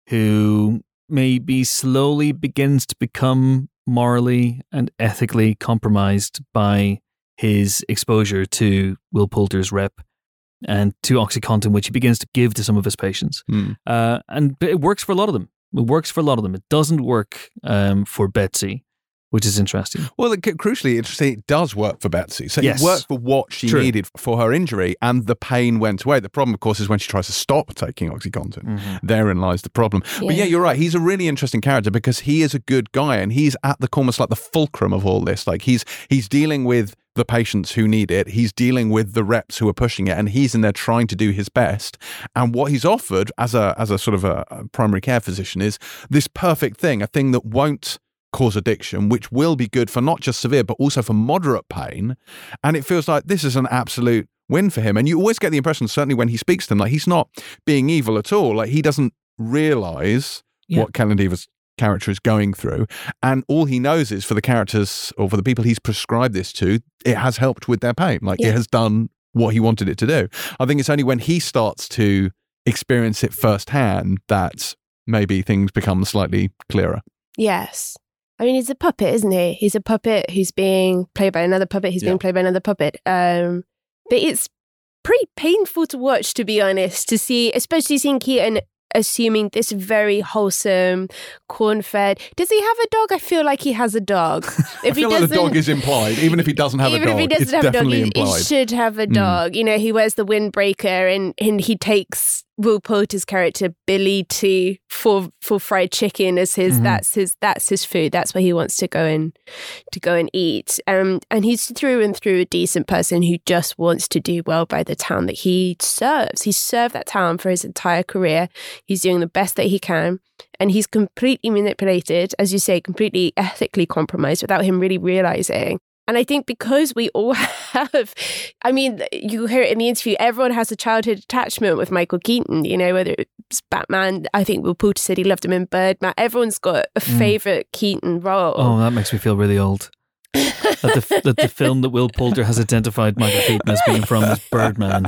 S1: who maybe slowly begins to become morally and ethically compromised by his exposure to Will Poulter's rep and to OxyContin, which he begins to give to some of his patients.
S8: Mm.
S1: Uh, and it works for a lot of them. It works for a lot of them. It doesn't work um, for Betsy, which is interesting.
S8: Well, it, crucially interesting, it does work for Betsy. So
S1: yes.
S8: it worked for what she
S1: True.
S8: needed for her injury, and the pain went away. The problem, of course, is when she tries to stop taking OxyContin. Mm-hmm. Therein lies the problem. Yeah. But yeah, you're right. He's a really interesting character because he is a good guy, and he's at the almost like the fulcrum of all this. Like he's he's dealing with the patients who need it. He's dealing with the reps who are pushing it, and he's in there trying to do his best. And what he's offered as a as a sort of a, a primary care physician is this perfect thing, a thing that won't cause addiction, which will be good for not just severe, but also for moderate pain. And it feels like this is an absolute win for him. And you always get the impression, certainly when he speaks to them, like he's not being evil at all. Like he doesn't realize yeah. what Kellen Deaver's character is going through. And all he knows is for the characters or for the people he's prescribed this to, it has helped with their pain. Like yeah. it has done what he wanted it to do. I think it's only when he starts to experience it firsthand that maybe things become slightly clearer.
S3: Yes. I mean, he's a puppet, isn't he? He's a puppet who's being played by another puppet. He's yeah. being played by another puppet. Um, but it's pretty painful to watch, to be honest, to see, especially seeing Keaton assuming this very wholesome, corn-fed. Does he have a dog? I feel like he has a dog. If
S8: I feel
S3: he
S8: like the dog is implied, even if he doesn't have a dog.
S3: Even if he doesn't
S8: it's
S3: have a dog, he,
S8: implied.
S3: he should have a dog. Mm. You know, he wears the windbreaker, and, and he takes Will Poulter's character Billy to for for fried chicken as his mm-hmm. that's his that's his food. That's where he wants to go and to go and eat. Um, and he's through and through a decent person who just wants to do well by the town that he serves. He's served that town for his entire career. He's doing the best that he can, and he's completely manipulated, as you say, completely ethically compromised without him really realizing. And I think because we all have, I mean, you hear it in the interview, everyone has a childhood attachment with Michael Keaton, you know, whether it's Batman, I think Will Poulter said he loved him in Birdman. Everyone's got a mm. favourite Keaton role.
S1: Oh, that makes me feel really old. that, the, that the film that Will Poulter has identified Michael Keaton as being from is Birdman.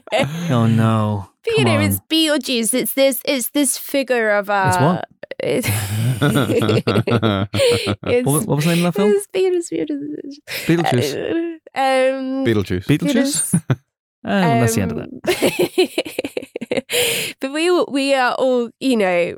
S1: Oh no.
S3: But, you know, on. It's Beetlejuice. It's this it's this figure of a...
S1: It's what?
S3: It's,
S1: what, what was the name of that film?
S3: It's Beetlejuice.
S1: Beetlejuice.
S3: Uh, um,
S8: Beetlejuice.
S1: Beetlejuice? Oh, um, that's the end of that.
S3: But we, we are all, you know,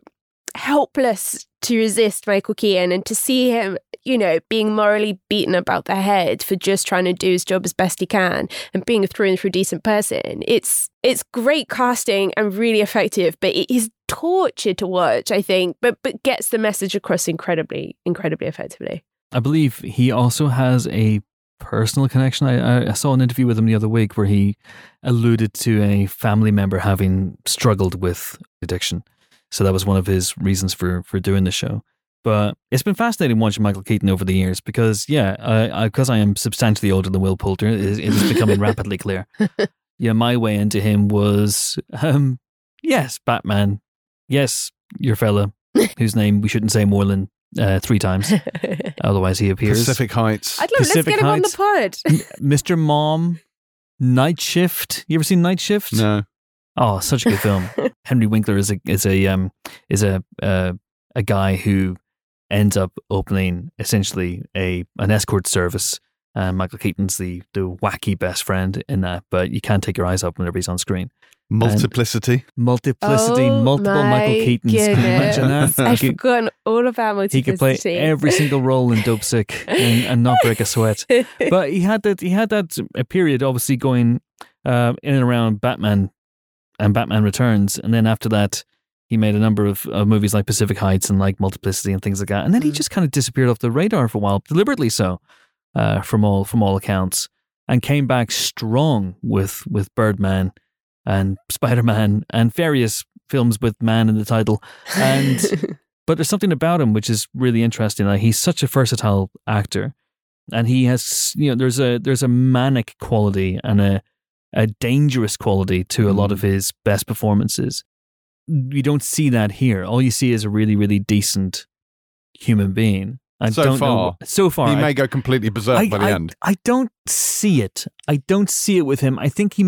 S3: helpless to resist Michael Keaton, and to see him, you know, being morally beaten about the head for just trying to do his job as best he can and being a through and through decent person. It's it's great casting and really effective, but it is torture to watch, I think, but but gets the message across incredibly, incredibly effectively.
S1: I believe he also has a personal connection. I, I saw an interview with him the other week where he alluded to a family member having struggled with addiction. So that was one of his reasons for, for doing the show. But it's been fascinating watching Michael Keaton over the years because, yeah, because I, I, I am substantially older than Will Poulter, it, it is becoming rapidly clear. Yeah, my way into him was, um, yes, Batman. Yes, your fella, whose name we shouldn't say more than uh, three times. Otherwise he appears.
S8: Pacific Heights.
S3: I'd love,
S1: Pacific
S3: let's get
S1: Heights.
S3: him on the pod.
S1: Mister Mom, Night Shift. You ever seen Night Shift?
S8: No.
S1: Oh, such a good film. Henry Winkler is a is a um is a uh, a guy who ends up opening essentially a an escort service. And Michael Keaton's the the wacky best friend in that, but you can't take your eyes off whenever he's on screen.
S8: Multiplicity.
S1: And multiplicity,
S3: oh
S1: multiple Michael Keatons.
S3: Goodness.
S1: Can you imagine that?
S3: I've forgotten all about multiplicity.
S1: He could play every single role in Dope Sick and, and not break a sweat. But he had that he had that a period obviously going uh, in and around Batman and Batman Returns, and then after that he made a number of uh, movies like Pacific Heights and like Multiplicity and things like that, and then he just kind of disappeared off the radar for a while, deliberately so, uh, from all from all accounts, and came back strong with with Birdman and Spider-Man and various films with man in the title, and but there's something about him which is really interesting. Like, he's such a versatile actor, and he has, you know, there's a there's a manic quality and a a dangerous quality to a lot of his best performances. You don't see that here. All you see is a really, really decent human being. I
S8: so
S1: don't
S8: far,
S1: know, so far,
S8: he
S1: I,
S8: may go completely berserk
S1: I,
S8: by the
S1: I,
S8: end.
S1: I don't see it. I don't see it with him. I think he may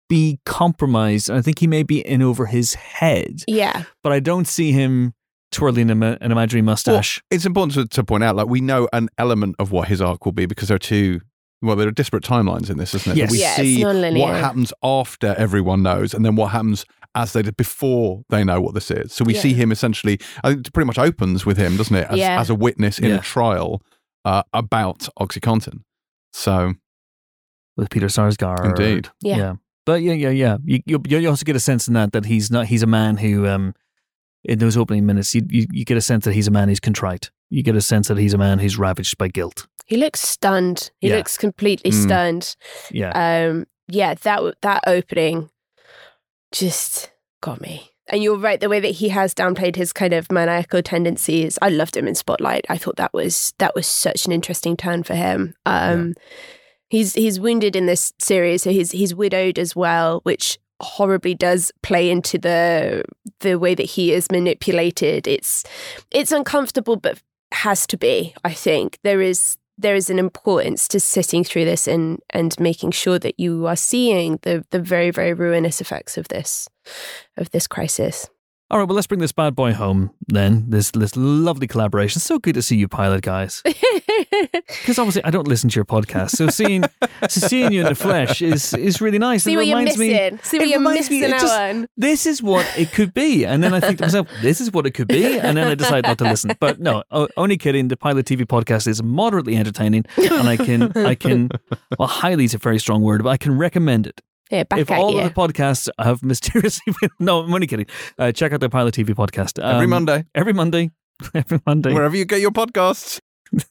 S1: be compromised. I think he may be in over his head.
S3: Yeah.
S1: But I don't see him twirling an, an imaginary mustache.
S8: Well, it's important to, to point out, like, we know an element of what his arc will be because there are two, well, there are disparate timelines in this, isn't it?
S1: Yes.
S8: We
S3: Yeah, it's
S8: see
S3: non-linear.
S8: what happens after everyone knows and then what happens as they did before they know what this is. So we
S3: Yeah.
S8: see him essentially, I think it pretty much opens with him, doesn't it? As,
S3: Yeah.
S8: as a witness in
S1: Yeah.
S8: a trial uh, about OxyContin. So,
S1: With Peter Sarsgaard.
S8: indeed.
S3: Yeah.
S1: Yeah. But yeah, yeah, yeah. You, you you also get a sense in that that he's not he's a man who um in those opening minutes you, you you get a sense that he's a man who's contrite. You get a sense that he's a man who's ravaged by guilt.
S3: He looks stunned. He
S1: Yeah.
S3: looks completely
S8: Mm.
S3: stunned.
S1: Yeah.
S3: Um, yeah, that that opening just got me. And you're right, the way that he has downplayed his kind of maniacal tendencies. I loved him in Spotlight. I thought that was that was such an interesting turn for him. Um, he's he's wounded in this series, so he's he's widowed as well, which horribly does play into the the way that he is manipulated. It's it's uncomfortable, but has to be. I think there is there is an importance to sitting through this and and making sure that you are seeing the the very very ruinous effects of this of this crisis.
S1: All right, well, let's bring this bad boy home then. This this lovely collaboration. So good to see you, pilot guys. Because obviously I don't listen to your podcast, so seeing so seeing you in the flesh is is really nice.
S3: See
S1: It
S3: what you're
S1: reminds me-
S3: missing. See what
S1: it
S3: you're
S1: reminds me-
S3: missing
S1: it
S3: out
S1: just-
S3: on.
S1: This is what it could be, and then I think to myself, this is what it could be, and then I decide not to listen. But no, o- only kidding. The Pilot T V podcast is moderately entertaining, and I can I can well, highly is a very strong word, but I can recommend it.
S3: Yeah, back
S1: If
S3: at
S1: all
S3: you.
S1: of the podcasts have mysteriously been, no, I'm only kidding. Uh, check out the Pilot T V podcast
S8: Every
S1: Um,
S8: Monday,
S1: Every Monday. Every Monday.
S8: wherever you get your podcasts.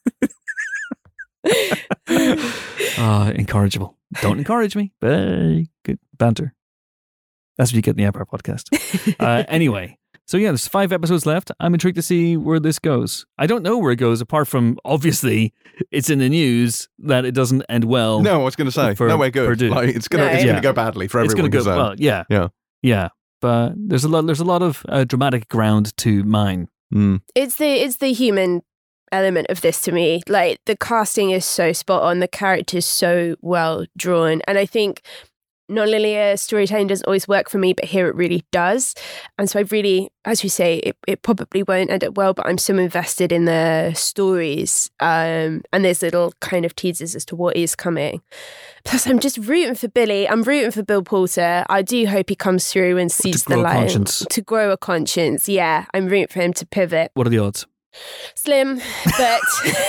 S1: Ah, incorrigible. Don't encourage me. But good banter. That's what you get in the Empire podcast. Uh, anyway, so yeah, there's five episodes left. I'm intrigued to see where this goes. I don't know where it goes, apart from obviously it's in the news that it doesn't end well.
S8: No, I was going to say,
S1: For
S8: no way good.
S1: Purdue.
S8: Like, it's going to
S3: No.
S8: it's
S1: Yeah.
S8: going to go badly for
S1: it's
S8: everyone.
S1: going to go
S8: concerned.
S1: well. Yeah,
S8: Yeah.
S1: yeah. But there's a lot. There's a lot of uh, dramatic ground to mine.
S8: Mm.
S3: It's the it's the human element of this to me. Like the casting is so spot on, the characters so well drawn, and I think non-linear storytelling doesn't always work for me, but here it really does. And so I really, as you say, it, it probably won't end up well, but I'm so invested in the stories, um, and there's little kind of teasers as to what is coming. Plus, I'm just rooting for Billy. I'm rooting for Bill Porter. I do hope he comes through and sees the
S1: grow a
S3: light.
S1: conscience.
S3: To grow a conscience, yeah. I'm rooting for him to pivot.
S1: What are the odds?
S3: Slim, but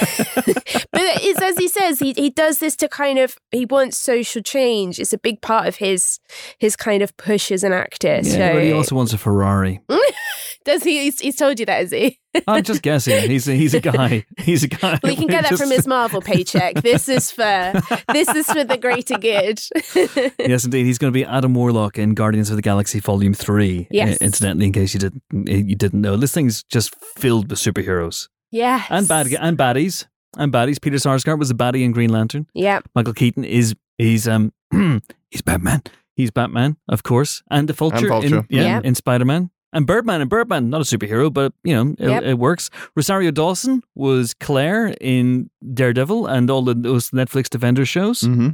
S3: but it's as he says, he he does this to kind of he wants social change. It's a big part of his his kind of push as an actor.
S1: Yeah,
S3: so
S1: but he also wants a Ferrari.
S3: does he? He's, he's told you that, has he?
S1: I'm just guessing. He's a, he's a guy. He's a guy.
S3: Well, he can get that
S1: Just-
S3: from his Marvel paycheck. This is for this is for the greater good.
S1: Yes, indeed. He's going to be Adam Warlock in Guardians of the Galaxy Volume Three.
S3: Yes.
S1: uh, incidentally, in case you didn't you didn't know, this thing's just filled with superheroes
S3: Yes.
S1: and bad and baddies and baddies. Peter Sarsgaard was the baddie in Green Lantern.
S3: Yeah.
S1: Michael Keaton is he's um he's Batman. He's Batman, of course, and the Vulture,
S8: And Vulture.
S1: in yeah,
S3: Yeah.
S1: in Spider Man. And Birdman and Birdman, not a superhero, but you know it,
S3: Yep.
S1: it works. Rosario Dawson was Claire in Daredevil and all the, those Netflix Defenders shows.
S8: Mm-hmm.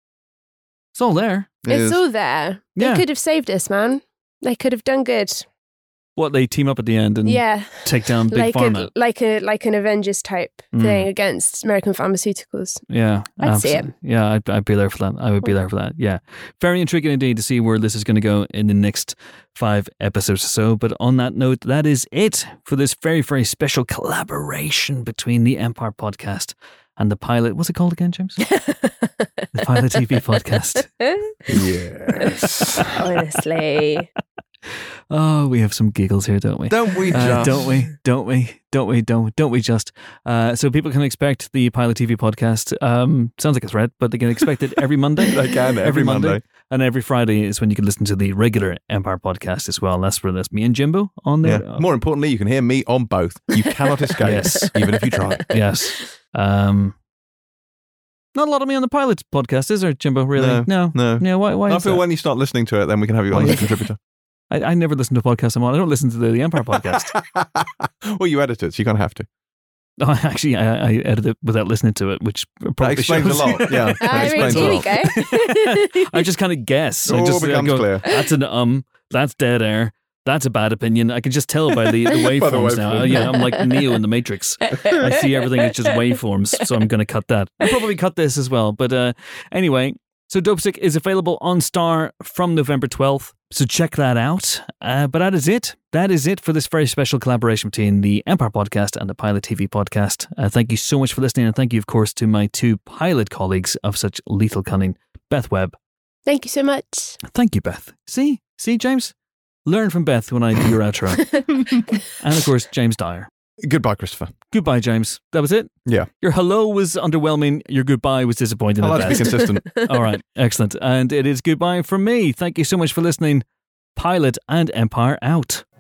S1: It's all there.
S3: It's all there. They
S1: Yeah.
S3: could have saved us, man. They could have done good.
S1: What, they team up at the end and
S3: Yeah.
S1: take down Big
S3: Like
S1: Pharma.
S3: a, like a like an Avengers type
S1: Mm.
S3: thing against American pharmaceuticals.
S1: Yeah,
S3: I'd see it.
S1: absolutely. Yeah, I'd, I'd be there for that. I would be there for that. Yeah, very intriguing indeed to see where this is going to go in the next five episodes or so. But on that note, that is it for this very, very special collaboration between the Empire Podcast and the Pilot. What's it called again, James? The Pilot T V Podcast.
S8: Yes.
S3: Honestly.
S1: Oh, we have some giggles here, don't we?
S8: Don't we just?
S1: Uh, don't we? Don't we? Don't we? Don't don't we just? Uh, so people can expect the Pilot T V podcast. Um, sounds like it's red, but they can expect it every Monday.
S8: They can, every Monday.
S1: and every Friday is when you can listen to the regular Empire podcast as well. That's where that's me and Jimbo on there.
S8: Yeah. More importantly, you can hear me on both. You cannot escape,
S1: Yes.
S8: even if you try.
S1: Yes. Um, not a lot of me on the Pilot podcast, is there, Jimbo? Really?
S8: No,
S1: no.
S8: no.
S1: Yeah. Why? Why?
S8: I
S1: is
S8: feel
S1: that?
S8: when you start listening to it, then we can have you on
S1: Why-
S8: as a contributor.
S1: I, I never listen to a podcast I'm on. I don't listen to the, the Empire podcast.
S8: Well, you edit it, so you kind of have to.
S1: Oh, actually, I, I edited it without listening to it, which probably
S8: that explains
S1: shows.
S8: a lot. Yeah, that
S3: I mean,
S8: explains a
S3: here we
S8: lot.
S3: go.
S1: I just kind of guess.
S8: It
S1: I
S8: all
S1: just I
S8: becomes
S1: go,
S8: clear.
S1: That's an um. That's dead air. That's a bad opinion. I can just tell by the, the waveforms now.
S8: waveform.
S1: Uh, yeah, I'm like Neo in the Matrix. I see everything as just waveforms, so I'm going to cut that. I'll probably cut this as well. But uh, anyway, so Dopesick is available on Star from November twelfth, so check that out. Uh, but that is it. That is it for this very special collaboration between the Empire Podcast and the Pilot T V Podcast. Uh, thank you so much for listening, and thank you, of course, to my two pilot colleagues of such lethal cunning, Beth Webb.
S3: Thank you so much.
S1: Thank you, Beth. See? See, James? Learn from Beth when I do your outro. And, of course, James Dyer.
S8: Goodbye, Christopher.
S1: Goodbye, James. That was it?
S8: Yeah.
S1: Your hello was underwhelming. Your goodbye was disappointing.
S8: I
S1: at
S8: like to be
S1: best.
S8: consistent.
S1: All right. Excellent. And it is goodbye from me. Thank you so much for listening. Pilot and Empire out.